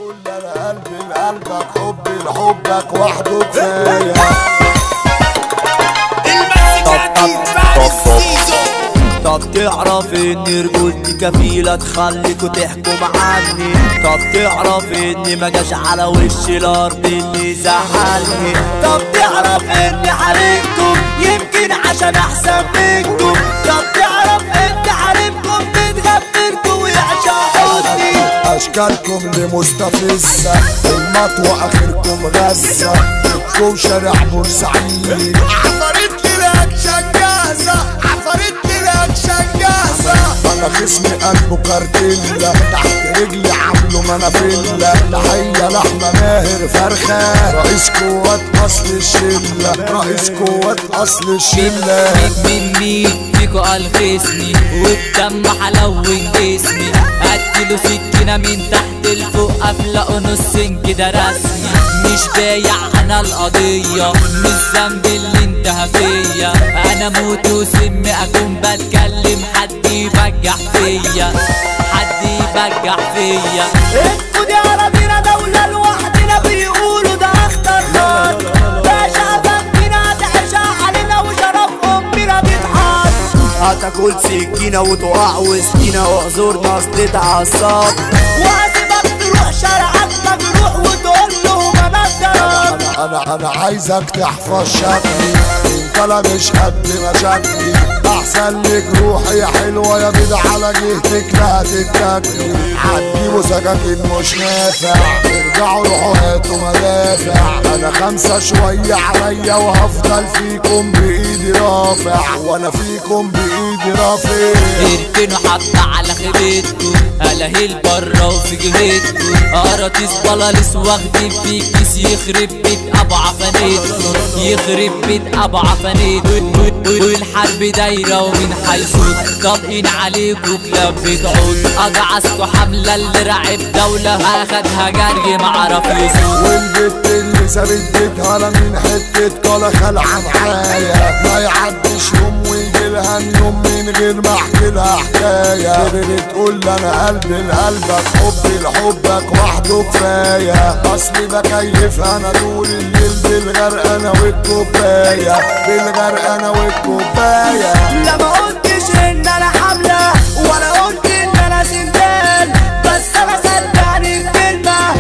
تقول انا قلبي لقلبك حبي لحبك وحده كفايه. طب تعرف ان رجولتي كفيلة تخليكوا تحكم عني؟ طب تعرف ان ما جاش على وش الارض اللي زعلني؟ طب تعرف ان حريمكم يمكن عشان احسن منكم؟ طب تعرف ان حريمكم بتغفلكوا ويعشقوني؟ اشكالكم لمستفزة المطوة اخركم غزة بتكون شارع بورسعيد. عفرت لك جازة عفرت لك جازة. انا خصمي قلبه كارتيلا تحت رجلي عامله منافيلا. تحية لحمة ماهر فرخة رئيس قوات اصل الشلة رئيس قوات اصل الشلة. مين فيكو قال خصمي والدم حلون جسمي؟ اديله سكينة من تحت لفوق افلقه نصين كده رسمي. مش بايع انا القضية مش ذنب اللي انتهى فيا. انا موت وسم اكون بتكلم حد يبجح فيا حد يبجح فيا. انتوا دي اراضينا دولة لوحدنا بيقولوا ده اخطر نار. باشا فندنا تعشى علينا وشرف امنا بيتحط. هتاكل سكينة وتقع وسكينة واعذرنا اصل اتعصبت. وهسيبك تروح شارعك مجروح وتقول لهم انا اتضربت. انا عايزك تحفظ شكلي انت لا مش قد مشاكلي. احسن لك روحي يا حلوه يا بيض على جهتك لا هتتاكلي. هتجيبوا سكاكين مش نافع ارجعوا روحوا هاتوا مدافع. انا 5 شويه عليا وهفضل فيكم بايدي رافع وانا فيكم بايدي رافع. اركنوا حبة على خيبتكم هلاهيل برا وفي جهتكم. قراطيس بلاليس واخدين في كيس يخرب بيت ابو عفانيتكم يخرب بيت ابو عفانيتكم. والحرب دايرة ومن حيث طابقين عليكوا كلاب بتعود. اجعسكوا حملة اللي راعب دولة اخدها جري معرف يسود. والبت اللي سابت بيتها لا من حتة كلا خلعة معايا. ما يعديش يوم ويجيلها يوم من غير ما احكي لها حكاية. بتقول انا قلبي لقلبك حبي لحبك وحده كفاية. اصلي بكيف انا طول الليل بالغرقانة والكوباية بالغرقانة والكوباية. لا ما قلتش ان انا حملة ولا قلت ان انا سندال بس انا صدقني الكلمة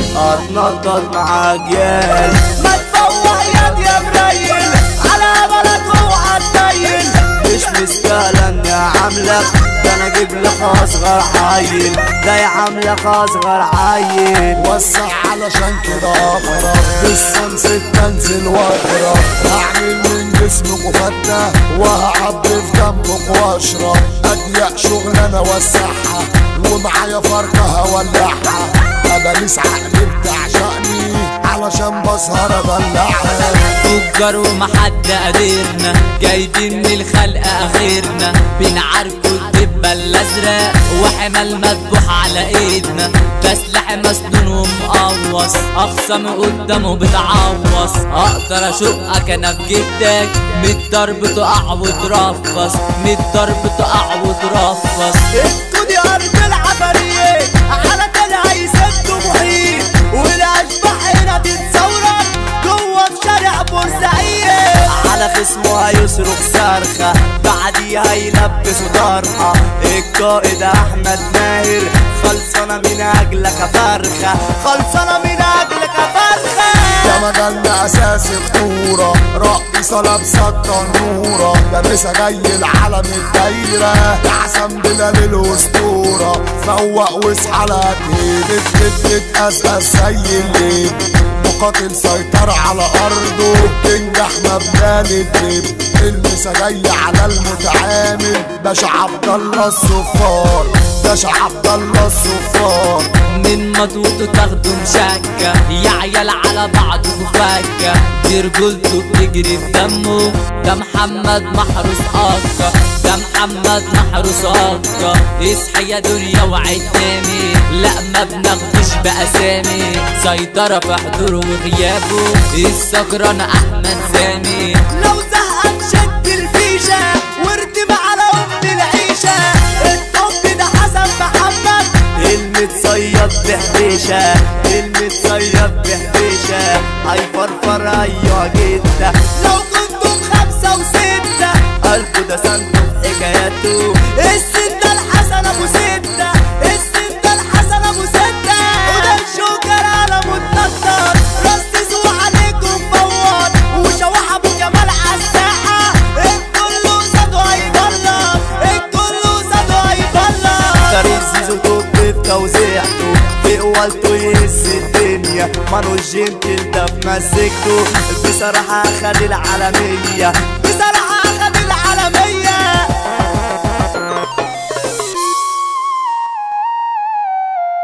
اتنطط مع اجيال. ما تفوق يد يا مريل على بلد اوعى تبين. مش مستاهلة اني اعاملك ده انا اجيب لك اصغر عيل. ده يا عاملك اصغر عيل. وسع علشان كده اقرب بالصنص تنزل واقرب. هعمل من جسمك وفتة وهعبي في دمك واشرب. اضيق شغلانة وسعها ومعايا فرقة هولعها. اباليس عقلي بتعشقني علشان بسهر ادلعها. تجار ومحد قادرنا جايبين من الخلق اخرنا. بنعاركوا الدبة الازرق وحمال مذبوح على ايدنا. ده سلاح مسنون ومقوص اخصم قدامه بتعوص. اقدر اشقك انا في جدك من الضرب تقع وترفص من الضرب تقع وترفص. انتوا دي ارض العفاريت على تاني هيسدوا محيط. والاشباح هنا تتصورك جوه في شارع بورسعيد. على خصمه هيصرخ صرخة بعديها يلبسوا طرحة. القائد احمد ماهر خلصانة من اجلك يا فرخة خلصانة من اجلك يا فرخة. ده مجالنا اساسي خطورة رقصة لابسة التنورة. لابسة جاي العالم الدايرة ده حسن بلال الاسطورة. فوق واصحى لا تتأسس زي الليل. مقاتل سيطر على ارضه تنجح مبنى للدب. المسا جاي على المتعامل باشا عبد الله الصفار باشا عبد الله الصفار. من مطوطه تاخدوا مشكة يا عيال على بعضكوا فكة. دي رجولته بتجري في دمه. ده محمد محروس أكا ده محمد محروس أكا. اصحى يا دنيا وعد تاني لا ما بناخدوش بأسامي. سيطرة في حضوره وغيابه السكران أحمد سامي. لو زهقان شد الفيشة واردم على أم العيشة. الطب ده حسن محمد المتصيد بحبيشة المتصيد بحبيشة هيفرفر ايوه جدا. لو كنتم 5 و6 قلبه ده سنته في حكاياته. الستة الحسن ابو 6 الستة الحسن ابو 6 وده الشوكر على متنطر رصصوا عليكم فوار وشوح ابو جمال عالساحة الكل قصاده هيبلط الكل قصاده هيبلط. طريق زيزو توب في توزيعته في قوالته يهز الدنيا مانوش جنتل ده في مسكته بصراحة خد العالمية بصراحة اخد العالمية